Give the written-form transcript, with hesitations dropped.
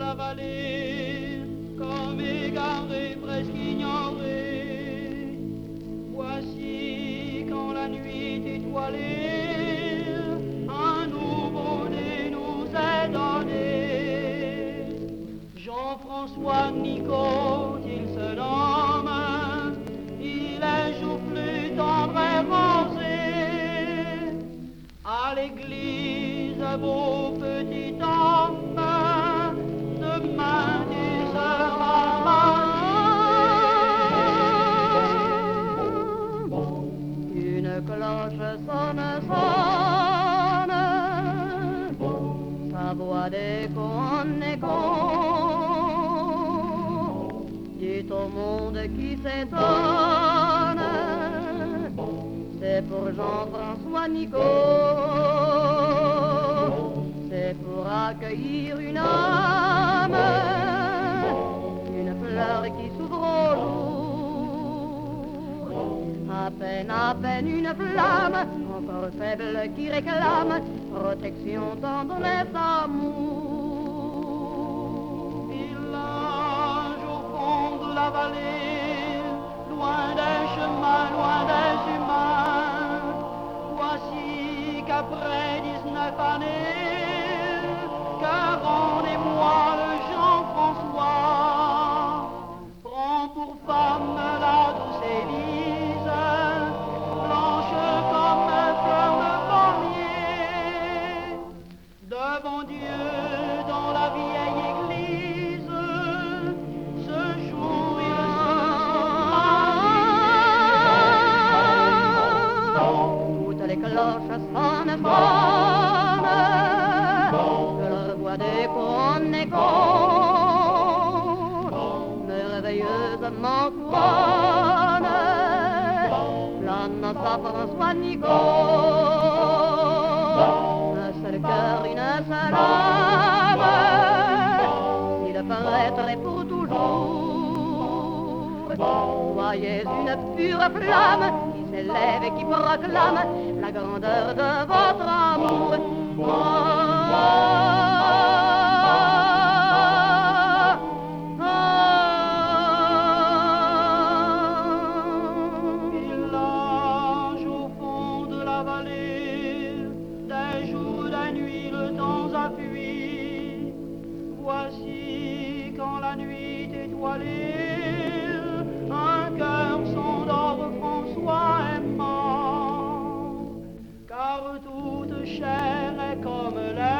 la vallée, comme égaré, presque ignoré. Voici quand la nuit étoilée, un nouveau-né nous est donné. Jean-François Nicot, il se nomme, il est joufflu, tendre et rosé. À l'église, beau petit homme, demain tu seras marié. Une cloche sonne, sonne, sa voix d'écho en écho, dit au monde qui s'étonne, c'est pour Jean-François Nicot, c'est pour accueillir une âme, une fleur qui s'ouvre au jour, à peine une flamme, encore faible qui réclame protection, tendresse, amour. Village au fond de la vallée, loin des chemins, loin des humains, voici qu'après 19 années, 40 et moi, le Jean-François, prend pour femme la douce Élise, blanche comme un fleur de pommier, devant Dieu dans la vieille église, ce jour il se toutes les cloches sonnent, sonnent, de leur voix d'écho en écho, merveilleusement couronne, l'âne sa François Nicot, un seul cœur, une seule âme, si le prêtre est pour toujours, soyez une pure flamme qui s'élève et qui proclame la grandeur de votre amour. Village au fond de la vallée, des jours, des nuits, le temps a fui. Voici quand la nuit étoilée, un cœur s'endort, François est mort, car toute chair est comme l'air.